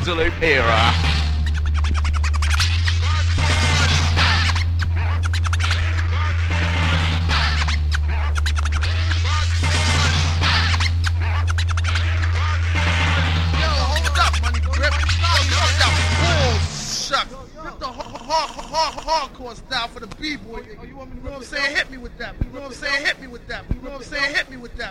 of the Loop era. Hardcore style for the B-boy. You know what I'm saying? Hit me with that. You know what I'm saying? Hit me with that. You know what I'm saying? Hit me with that.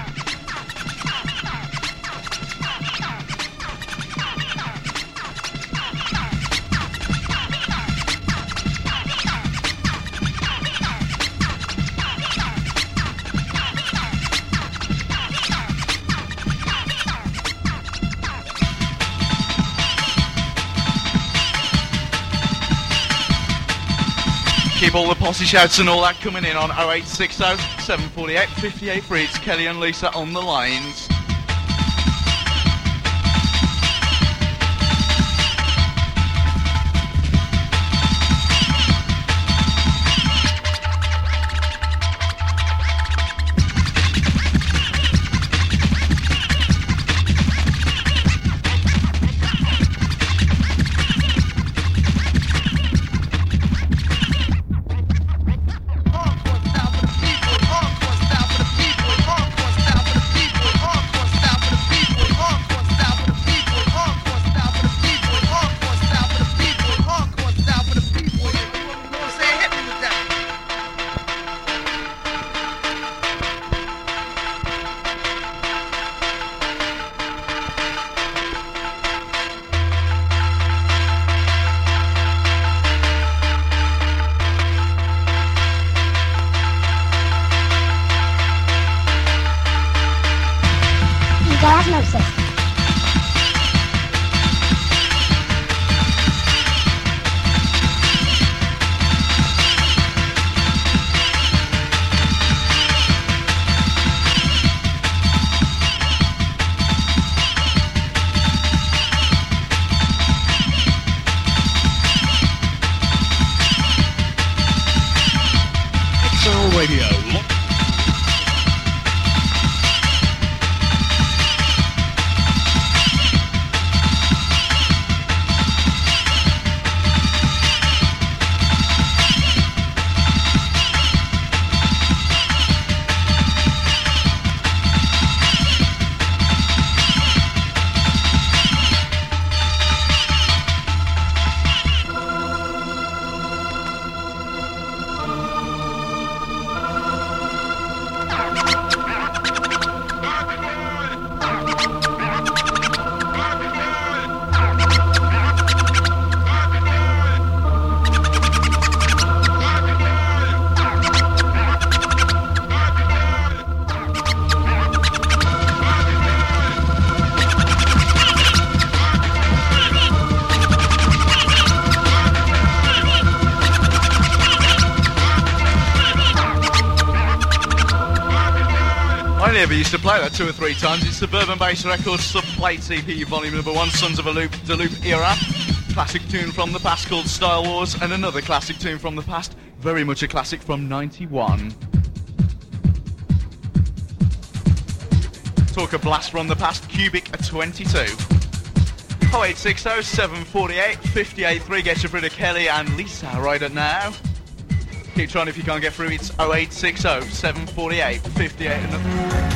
Keep all the posse shouts and all that coming in on 0860 748 58 It's Kelly and Lisa on the lines. We used to play that 2 or 3 times. It's Suburban Bass Records Subplate EP Volume Number 1, Sons of a Loop, the Loop era. Classic tune from the past called Style Wars, and another classic tune from the past, very much a classic from 91. Talk a blast from the past, Cubic 22. 0860 748 583 gets you through to Kelly and Lisa right at now. Keep trying if you can't get through. It's 0860 748 58 and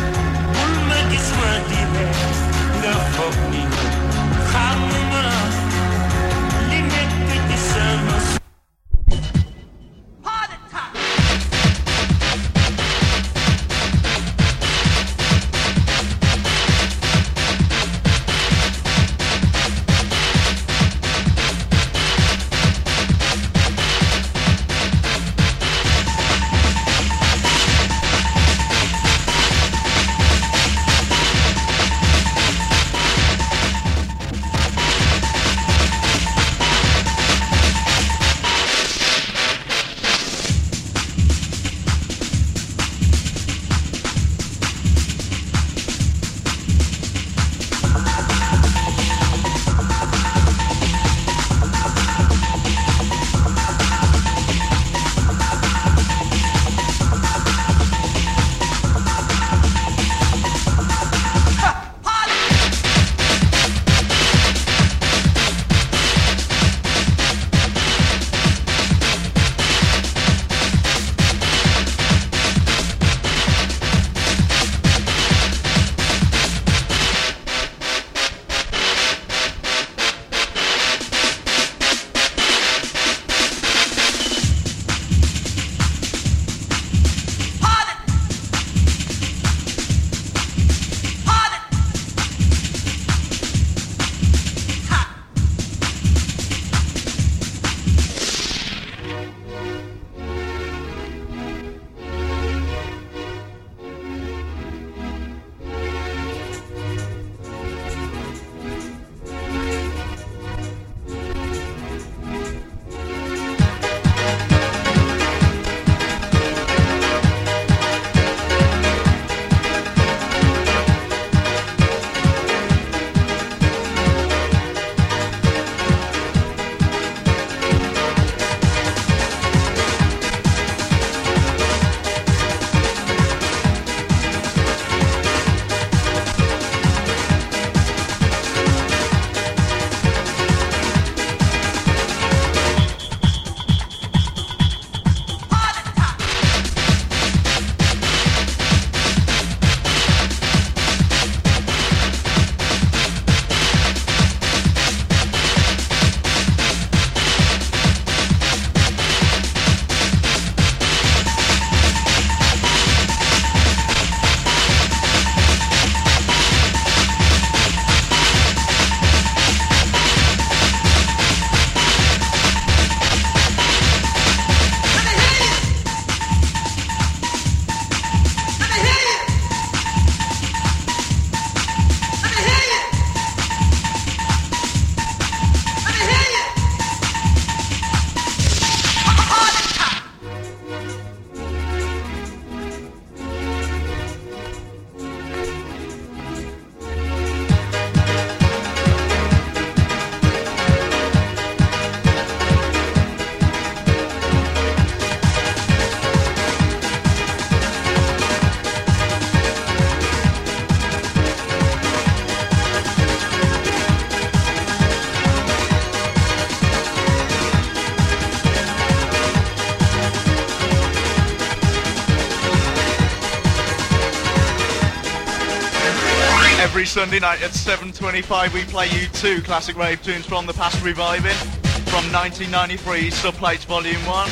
Every Sunday night at 7:25 we play you 2 classic rave tunes from the past reviving. From 1993, Subplates Volume 1.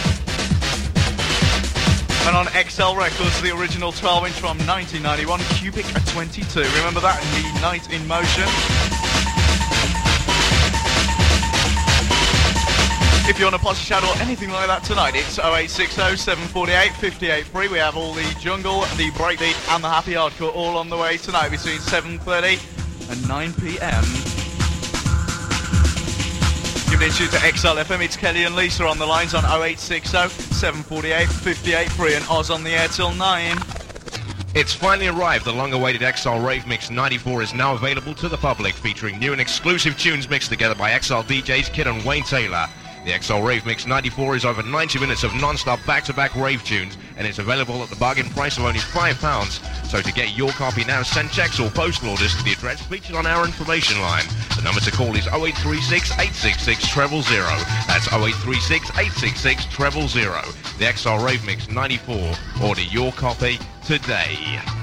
And on XL Records, the original 12-inch from 1991, Cubic at 22. Remember that? The Night in Motion. If you want a posse chat or anything like that tonight, it's 0860 748 583. We have all the jungle, the breakbeat and the happy hardcore all on the way tonight between 7:30 and 9 p.m. Giving it to XL FM, it's Kelly and Lisa on the lines on 0860 748 583 and Oz on the air till 9. It's finally arrived. The long-awaited XL Rave Mix 94 is now available to the public, featuring new and exclusive tunes mixed together by XL DJs Kid and Wayne Taylor. The XL Rave Mix 94 is over 90 minutes of non-stop back-to-back rave tunes, and it's available at the bargain price of only £5. So to get your copy now, send checks or postal orders to the address featured on our information line. The number to call is 0836 866 000. That's 0836 866 000. The XL Rave Mix 94. Order your copy today.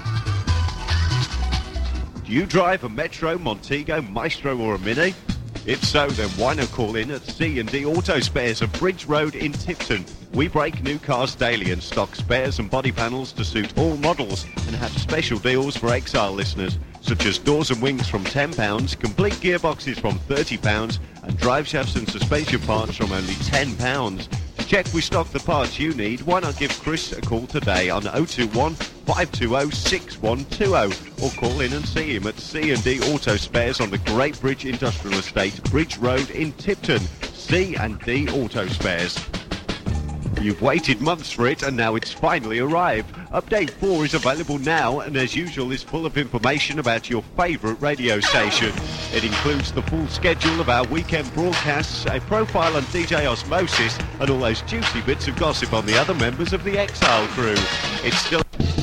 Do you drive a Metro, Montego, Maestro or a Mini? If so, then why not call in at C&D Auto Spares at Bridge Road in Tipton. We break new cars daily and stock spares and body panels to suit all models and have special deals for Exile listeners, such as doors and wings from £10, complete gearboxes from £30 and drive shafts and suspension parts from only £10. To check we stock the parts you need, why not give Chris a call today on 021 520 6120 or call in and see him at C&D Auto Spares on the Great Bridge Industrial Estate, Bridge Road in Tipton. C&D Auto Spares. You've waited months for it and now it's finally arrived. Update 4 is available now and as usual is full of information about your favourite radio station. It includes the full schedule of our weekend broadcasts, a profile on DJ Osmosis and all those juicy bits of gossip on the other members of the Exile crew. It's still...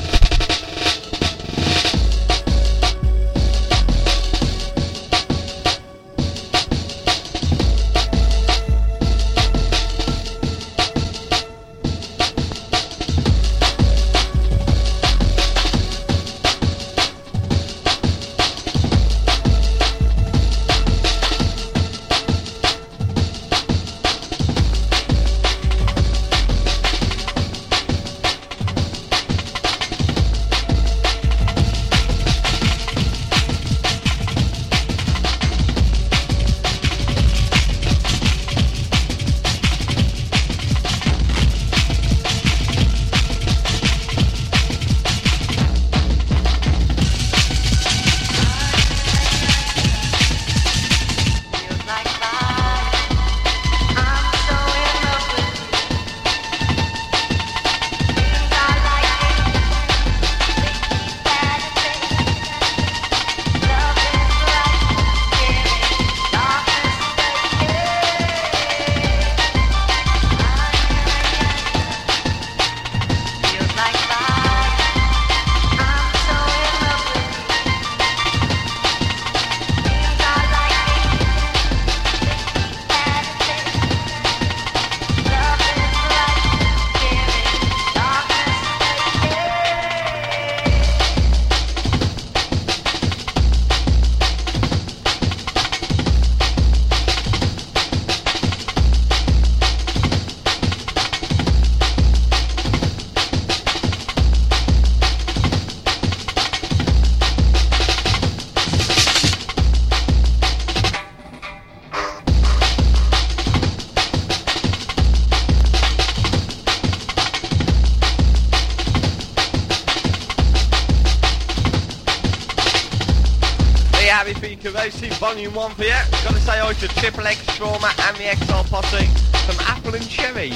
Volume 1 for you. Gotta say hi to Triple X, Trauma and the Exile Posse from Apple and Cherry.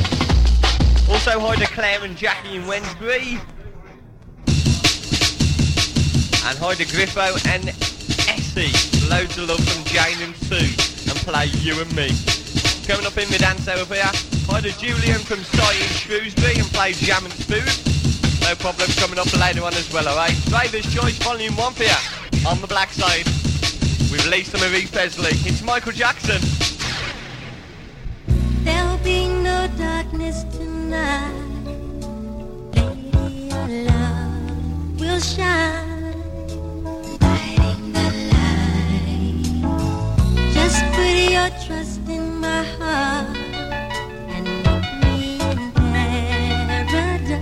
Also hi to Claire and Jackie in Wednesbury. And hi to Griffo and Essie. Loads of love from Jane and Sue. And play You and Me. Coming up in the dance hour for you. Hi to Julian from Sy in Shrewsbury and play Jam and Spoon. No problem, coming up later on as well, alright? Driver's Choice Volume 1 for you. On the black side. With Lisa Marie Presley. It's Michael Jackson. There'll be no darkness tonight. Lady, your love will shine. Lighting your trust in my heart and meet me in paradise.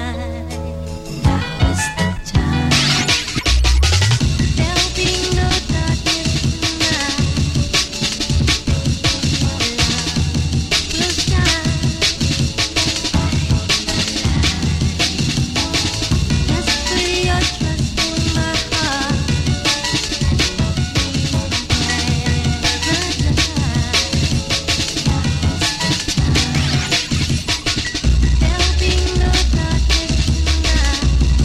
Now is the time. There'll be no darkness tonight. Love will shine. Just put your trust in my heart. There'll be no darkness tonight.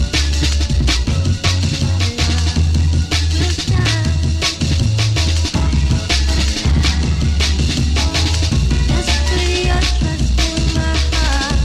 Love will shine. Just put your trust in my heart.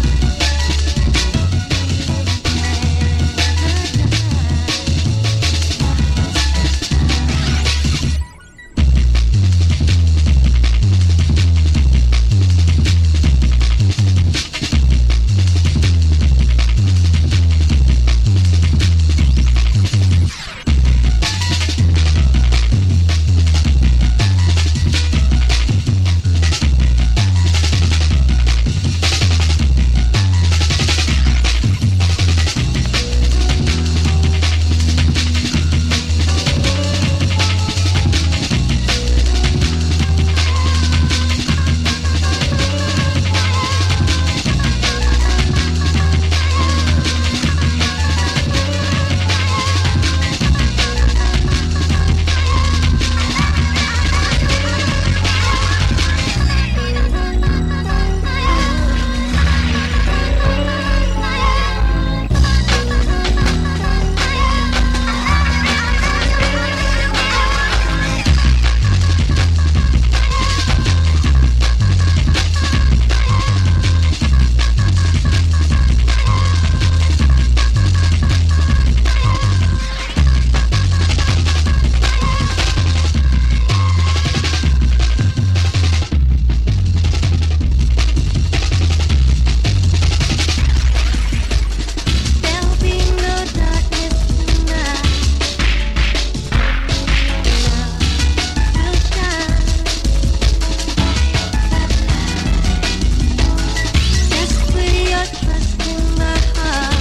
There'll be no darkness tonight. Love will shine. Just put your trust in my heart.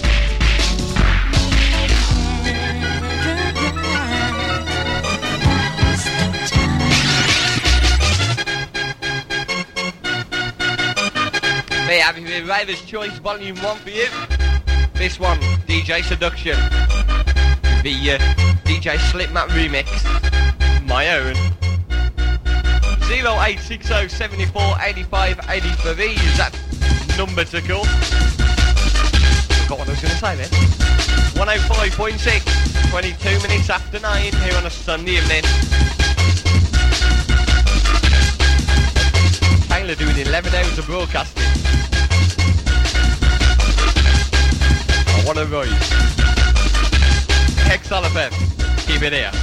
There you have it, Raver's Choice Volume 1 for you. This one, DJ Seduction. The DJ Slipmat remix. My own. 0860 74 85 83 is that number to call. Forgot what I was going to say then. 105.6, 22 minutes after 9 here on a Sunday evening. Taylor doing 11 hours of broadcasting. Oh, what a ride. Hexal FM, keep it here.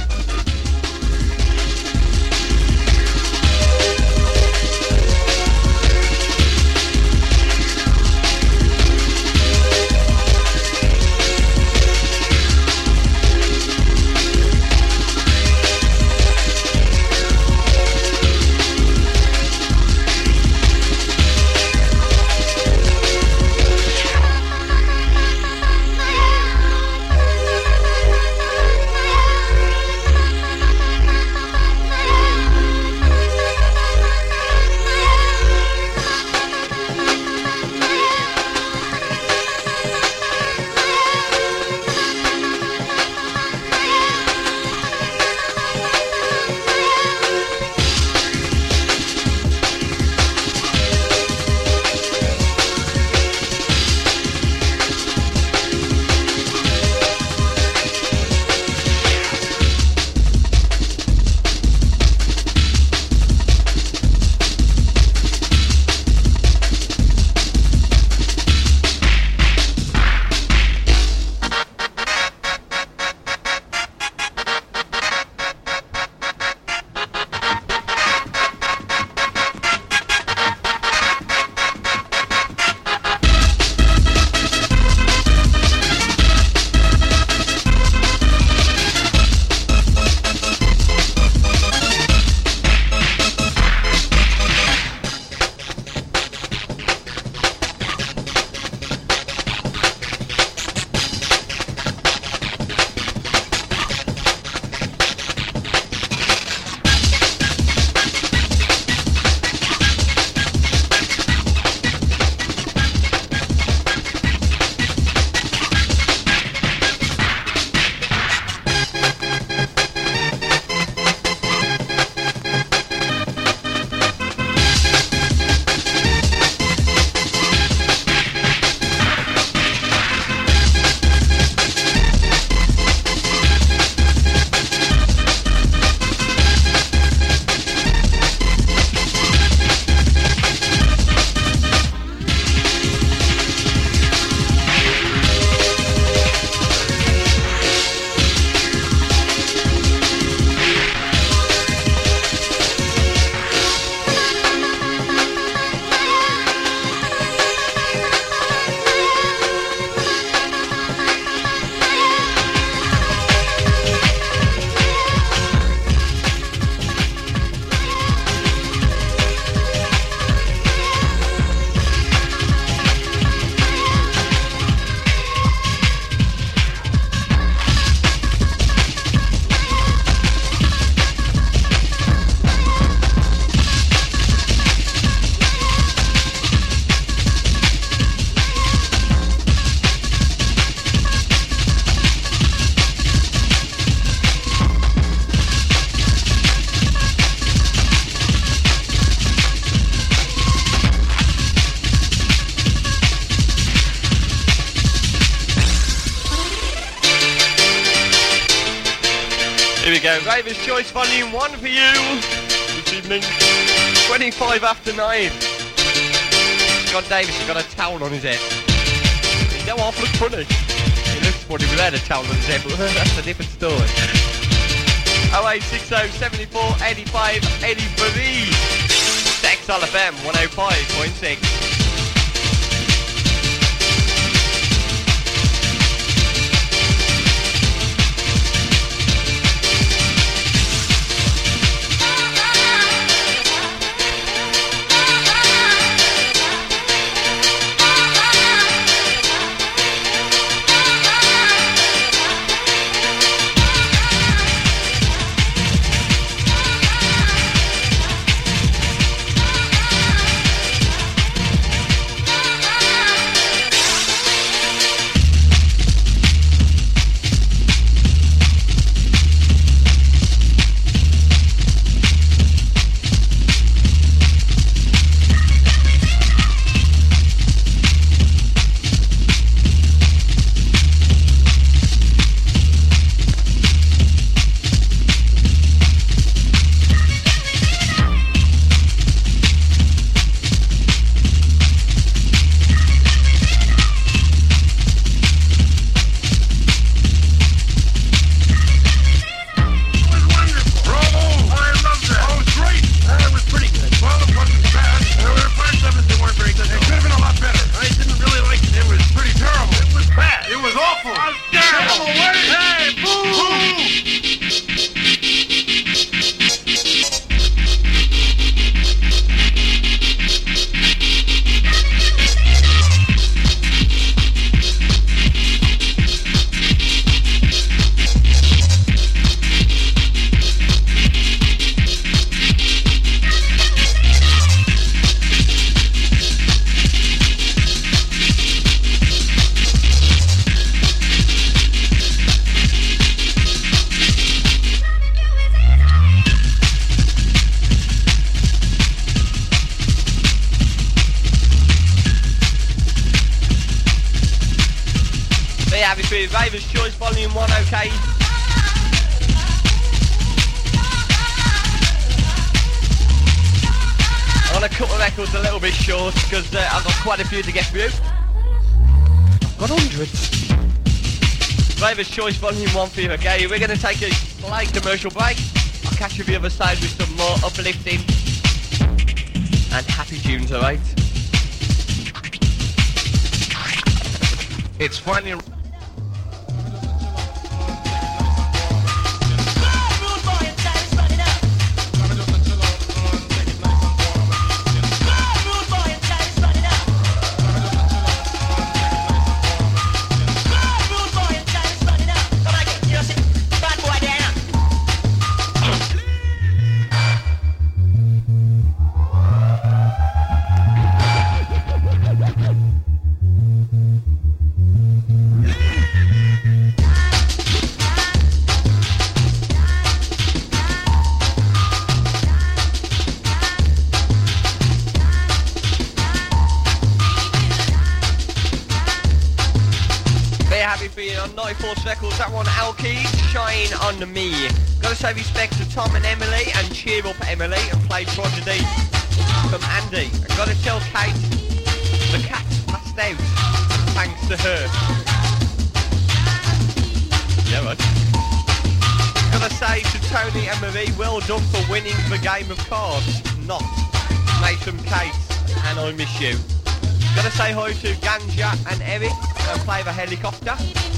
Ravers Choice Volume 1 for you this evening. 25 after 9. Scott Davis has got a towel on his head. He don't half look funny. He looks funny without a towel on his head, but that's a different story. 0860 74 85 83. XL FM 105.6. Ravers Choice Volume 1, okay. I want to cut the records a little bit short because I've got quite a few to get through. I've got hundreds. Ravers Choice Volume 1 for you, okay. We're going to take a slight commercial break. I'll catch you the other side with some more uplifting and happy tunes, alright? It's finally... Records, that one, Alki, Shine on Me. Gotta say respect to Tom and Emily, and cheer up Emily, and play Prodigy from Andy. And gotta tell Kate, the cat's passed out, thanks to her. Yeah, right. Gotta say to Tony and Marie, well done for winning the game of cards. Not. Nathan, Kate, and I miss you. Gotta say hi to Ganja and Eric, and play the helicopter.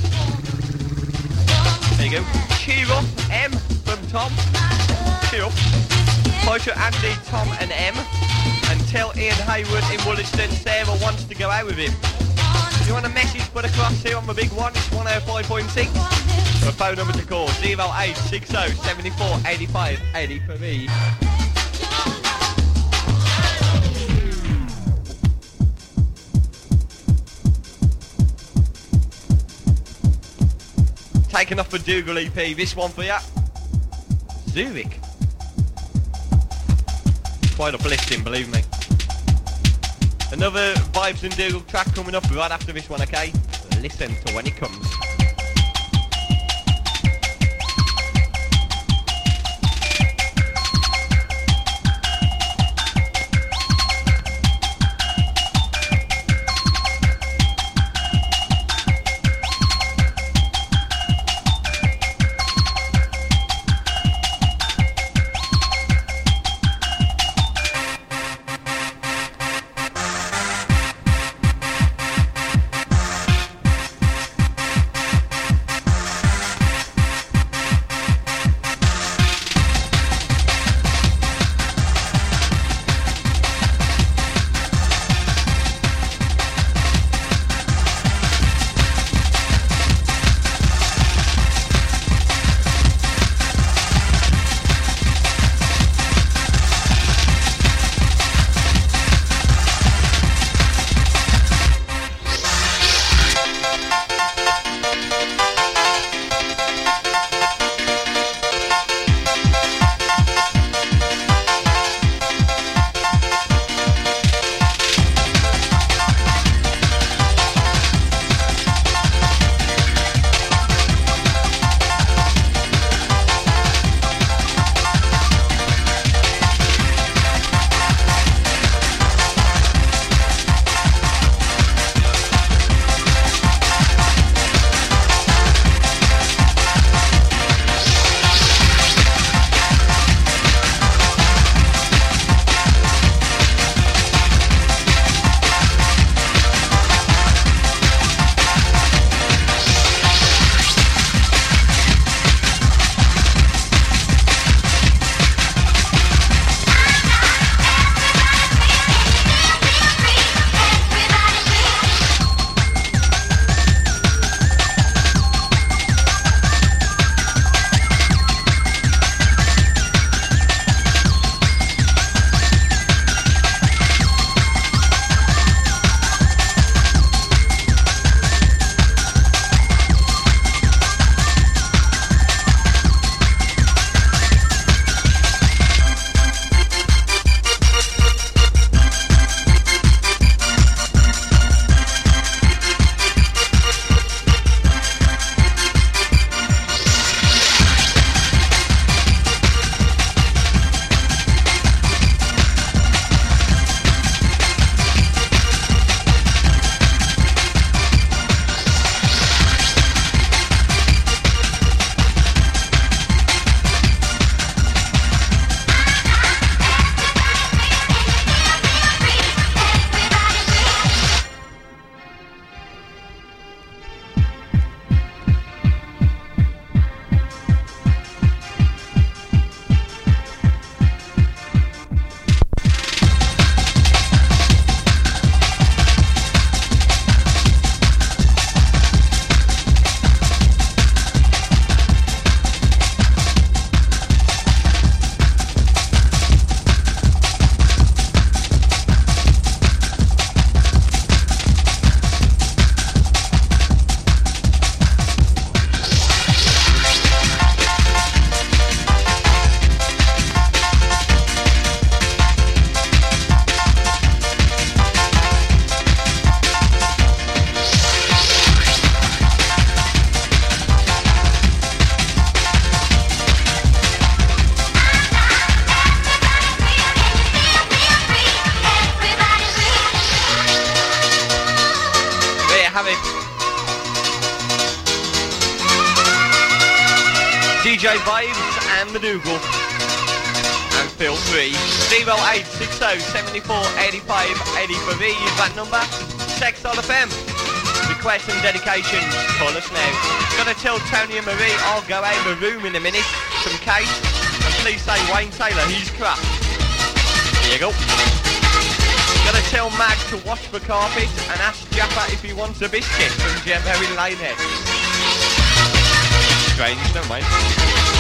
There you go. Cheer up, M from Tom. Cheer up. Hi to Andy, Tom and M. And tell Ian Hayward in Wollaston Sarah wants to go out with him. If you want a message put across here on the big one, it's 105.6. The phone number to call 0860 74 85 83. Taking off the Dougal EP, this one for ya. Zurich. Quite uplifting, believe me. Another Vibes and Dougal track coming up right after this one, okay? Listen to when it comes. DJ Vibes and Madougal. And feel free. 0860 74 85 83 is that number. Text on FM. Requests and dedications. Call us now. Gonna tell Tony and Marie I'll go out of the room in a minute. Some cake. And please say Wayne Taylor, he's crap. Here you go. Gonna tell Mag to wash the carpet and ask Jappa if he wants a biscuit from Jerry Lanehead. Strange, don't mind.